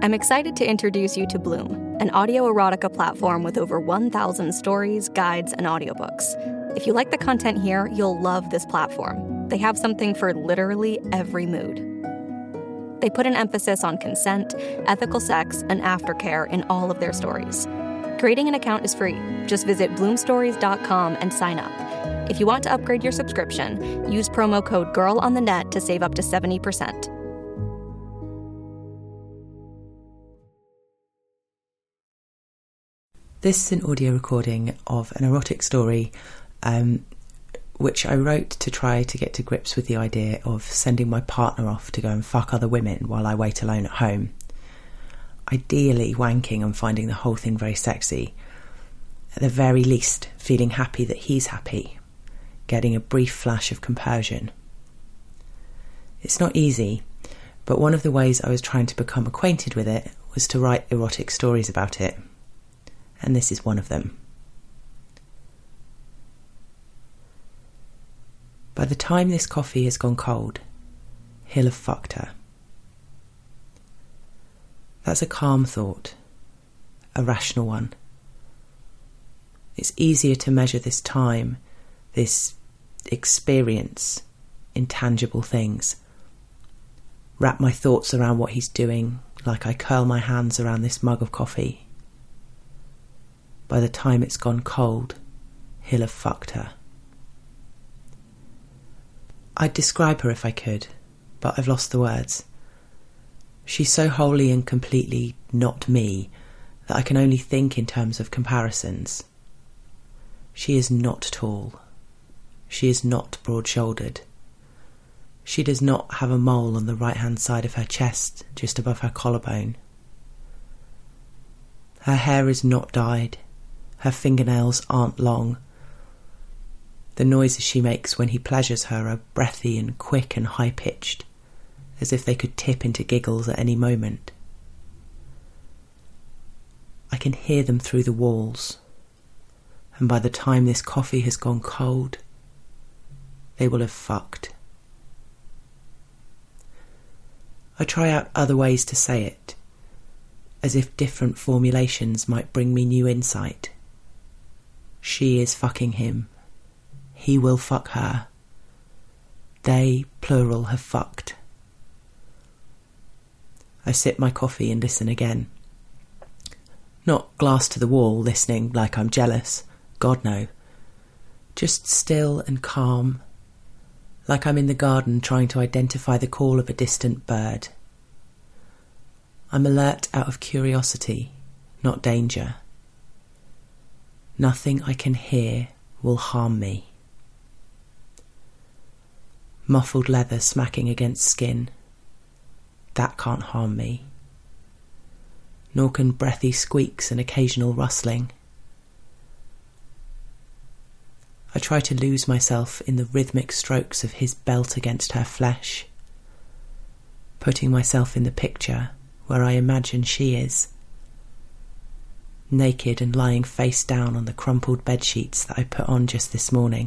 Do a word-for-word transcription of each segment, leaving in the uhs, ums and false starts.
I'm excited to introduce you to Bloom, an audio erotica platform with over one thousand stories, guides, and audiobooks. If you like the content here, you'll love this platform. They have something for literally every mood. They put an emphasis on consent, ethical sex, and aftercare in all of their stories. Creating an account is free. Just visit bloom stories dot com and sign up. If you want to upgrade your subscription, use promo code GIRLONTHENET to save up to seventy percent. This is an audio recording of an erotic story um, which I wrote to try to get to grips with the idea of sending my partner off to go and fuck other women while I wait alone at home. Ideally wanking and finding the whole thing very sexy. At the very least, feeling happy that he's happy. Getting a brief flash of compersion. It's not easy, but one of the ways I was trying to become acquainted with it was to write erotic stories about it. And this is one of them. By the time this coffee has gone cold, he'll have fucked her. That's a calm thought, a rational one. It's easier to measure this time, this experience, in tangible things. Wrap my thoughts around what he's doing, like I curl my hands around this mug of coffee. By the time it's gone cold, he'll have fucked her. I'd describe her if I could, but I've lost the words. She's so wholly and completely not me that I can only think in terms of comparisons. She is not tall. She is not broad-shouldered. She does not have a mole on the right-hand side of her chest, just above her collarbone. Her hair is not dyed. Her fingernails aren't long. The noises she makes when he pleasures her are breathy and quick and high-pitched, as if they could tip into giggles at any moment. I can hear them through the walls, and by the time this coffee has gone cold, they will have fucked. I try out other ways to say it, as if different formulations might bring me new insight. She is fucking him. He will fuck her. They, plural, have fucked. I sip my coffee and listen again. Not glass to the wall, listening like I'm jealous. God, no. Just still and calm, like I'm in the garden trying to identify the call of a distant bird. I'm alert out of curiosity, not danger. Nothing I can hear will harm me. Muffled leather smacking against skin. That can't harm me. Nor can breathy squeaks and occasional rustling. I try to lose myself in the rhythmic strokes of his belt against her flesh, putting myself in the picture where I imagine she is, naked and lying face down on the crumpled bedsheets that I put on just this morning.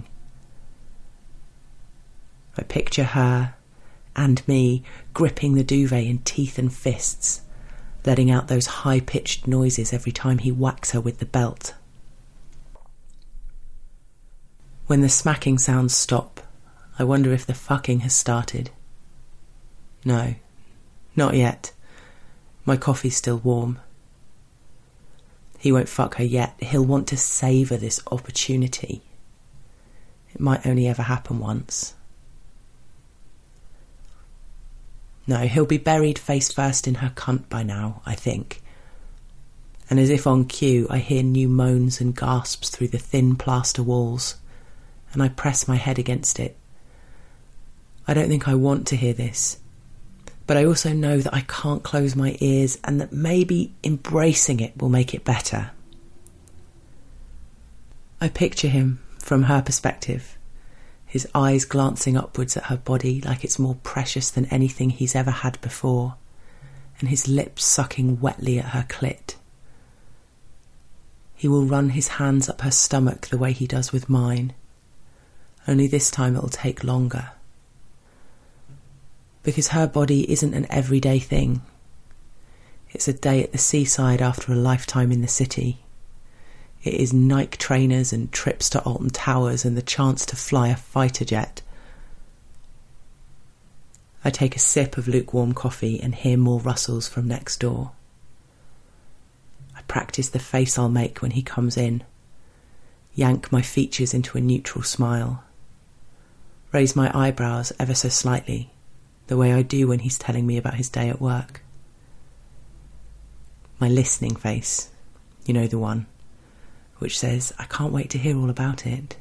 I picture her and me gripping the duvet in teeth and fists, letting out those high-pitched noises every time he whacks her with the belt. When the smacking sounds stop, I wonder if the fucking has started. No, not yet. My coffee's still warm. He won't fuck her yet. He'll want to savour this opportunity. It might only ever happen once. No, he'll be buried face first in her cunt by now, I think. And as if on cue, I hear new moans and gasps through the thin plaster walls, and I press my head against it. I don't think I want to hear this, but I also know that I can't close my ears and that maybe embracing it will make it better. I picture him from her perspective, his eyes glancing upwards at her body like it's more precious than anything he's ever had before, and his lips sucking wetly at her clit. He will run his hands up her stomach the way he does with mine, only this time it'll take longer. Because her body isn't an everyday thing. It's a day at the seaside after a lifetime in the city. It is Nike trainers and trips to Alton Towers and the chance to fly a fighter jet. I take a sip of lukewarm coffee and hear more rustles from next door. I practice the face I'll make when he comes in, yank my features into a neutral smile, raise my eyebrows ever so slightly, the way I do when he's telling me about his day at work. My listening face, you know the one, which says, I can't wait to hear all about it.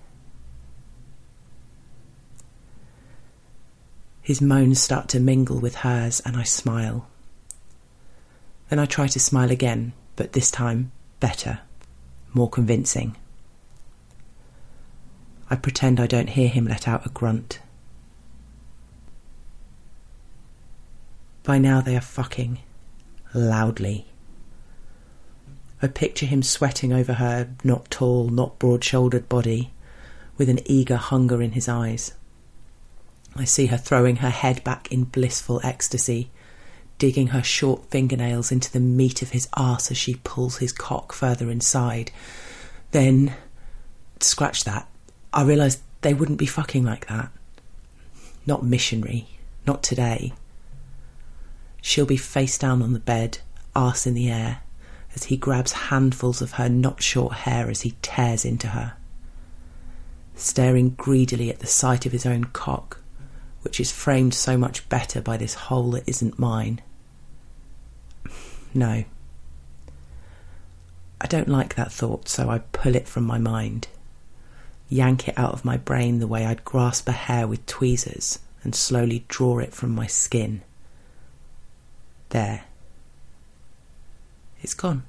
His moans start to mingle with hers and I smile. Then I try to smile again, but this time better, more convincing. I pretend I don't hear him let out a grunt. By now they are fucking loudly. I picture him sweating over her not tall, not broad-shouldered body, with an eager hunger in his eyes. I see her throwing her head back in blissful ecstasy, digging her short fingernails into the meat of his arse as she pulls his cock further inside. Then, scratch that, I realise they wouldn't be fucking like that. Not missionary, not today. She'll be face down on the bed, arse in the air, as he grabs handfuls of her not short hair as he tears into her, staring greedily at the sight of his own cock, which is framed so much better by this hole that isn't mine. No. I don't like that thought, so I pull it from my mind, yank it out of my brain the way I'd grasp a hair with tweezers and slowly draw it from my skin. There. It's gone.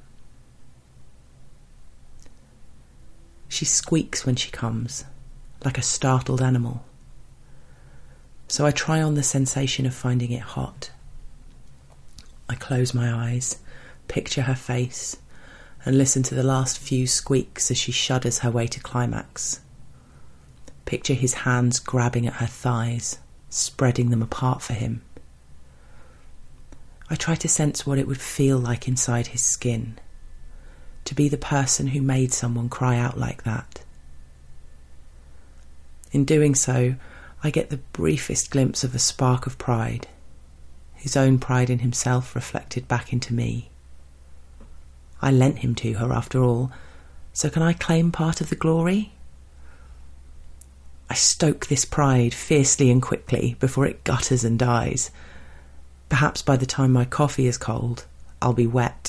She squeaks when she comes, like a startled animal. So I try on the sensation of finding it hot. I close my eyes, picture her face, and listen to the last few squeaks as she shudders her way to climax. Picture his hands grabbing at her thighs, spreading them apart for him. I try to sense what it would feel like inside his skin, to be the person who made someone cry out like that. In doing so, I get the briefest glimpse of a spark of pride, his own pride in himself reflected back into me. I lent him to her after all, so can I claim part of the glory? I stoke this pride fiercely and quickly before it gutters and dies. Perhaps by the time my coffee is cold, I'll be wet.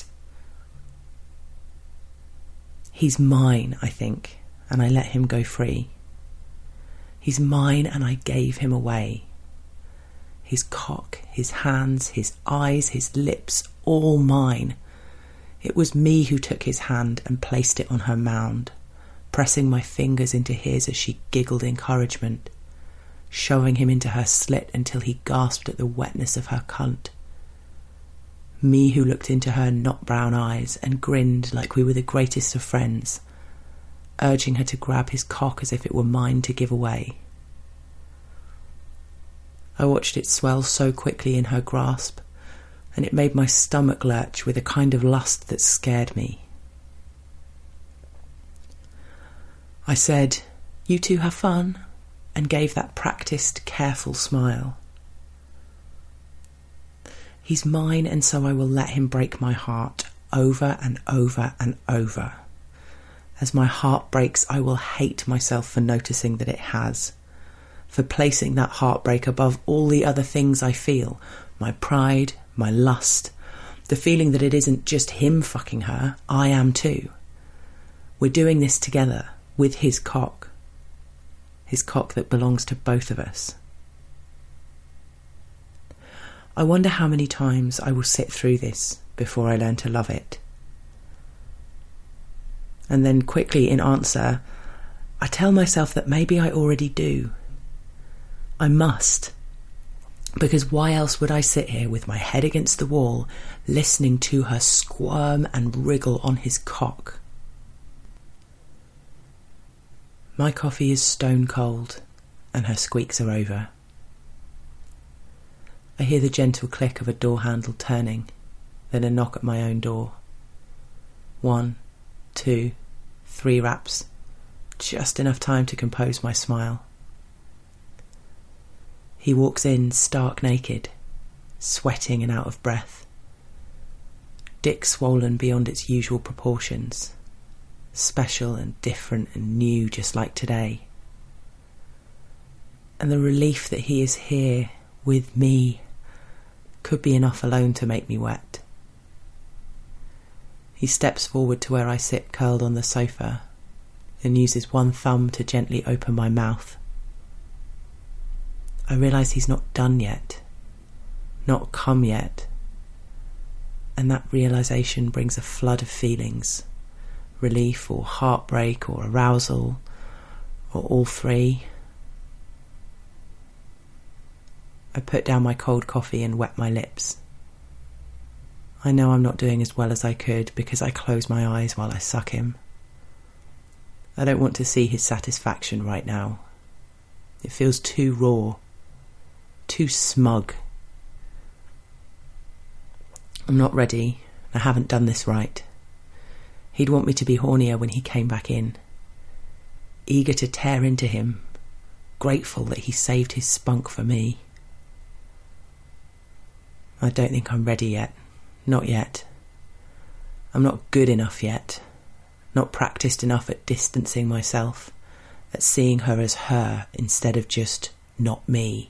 He's mine, I think, and I let him go free. He's mine and I gave him away. His cock, his hands, his eyes, his lips, all mine. It was me who took his hand and placed it on her mound, pressing my fingers into his as she giggled encouragement, shoving him into her slit until he gasped at the wetness of her cunt. Me who looked into her not brown eyes and grinned like we were the greatest of friends, urging her to grab his cock as if it were mine to give away. I watched it swell so quickly in her grasp, and it made my stomach lurch with a kind of lust that scared me. I said, "You two have fun," and gave that practised, careful smile. He's mine, and so I will let him break my heart over and over and over. As my heart breaks, I will hate myself for noticing that it has, for placing that heartbreak above all the other things I feel, my pride, my lust, the feeling that it isn't just him fucking her, I am too. We're doing this together, with his cock. His cock that belongs to both of us. I wonder how many times I will sit through this before I learn to love it. And then quickly in answer, I tell myself that maybe I already do. I must. Because why else would I sit here with my head against the wall, listening to her squirm and wriggle on his cock? My coffee is stone cold, and her squeaks are over. I hear the gentle click of a door handle turning, then a knock at my own door. One, two, three raps, just enough time to compose my smile. He walks in stark naked, sweating and out of breath. Dick swollen beyond its usual proportions, special and different and new just like today. And the relief that he is here with me could be enough alone to make me wet. He steps forward to where I sit curled on the sofa and uses one thumb to gently open my mouth. I realise he's not done yet, not come yet, and that realisation brings a flood of feelings, relief or heartbreak or arousal or all three. I put down my cold coffee and wet my lips. I know I'm not doing as well as I could because I close my eyes while I suck him. I don't want to see his satisfaction right now. It feels too raw, too smug. I'm not ready. I haven't done this right. He'd want me to be hornier when he came back in, eager to tear into him, grateful that he saved his spunk for me. I don't think I'm ready yet. Not yet. I'm not good enough yet. Not practiced enough at distancing myself, at seeing her as her instead of just not me.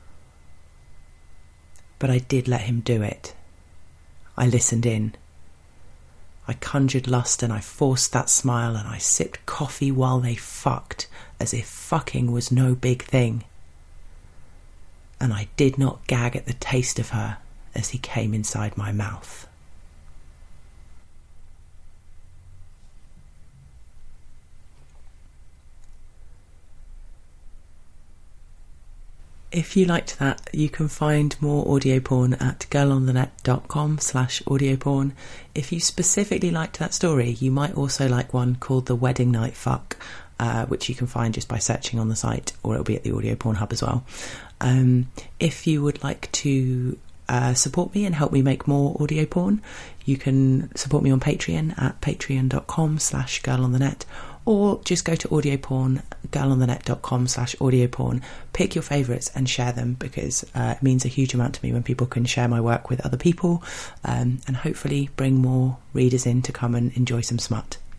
But I did let him do it. I listened in. I conjured lust and I forced that smile and I sipped coffee while they fucked as if fucking was no big thing. And I did not gag at the taste of her as he came inside my mouth. If you liked that, you can find more audio porn at girlonthenet.com slash audio porn. If you specifically liked that story, you might also like one called The Wedding Night Fuck, uh, which you can find just by searching on the site, or it'll be at the Audio Porn Hub as well. Um, if you would like to uh, support me and help me make more audio porn, you can support me on Patreon at patreon.com slash girlonthenet, or just go to audioporn, girlonthenet.com slash audioporn, pick your favourites and share them, because uh, it means a huge amount to me when people can share my work with other people, um, and hopefully bring more readers in to come and enjoy some smut.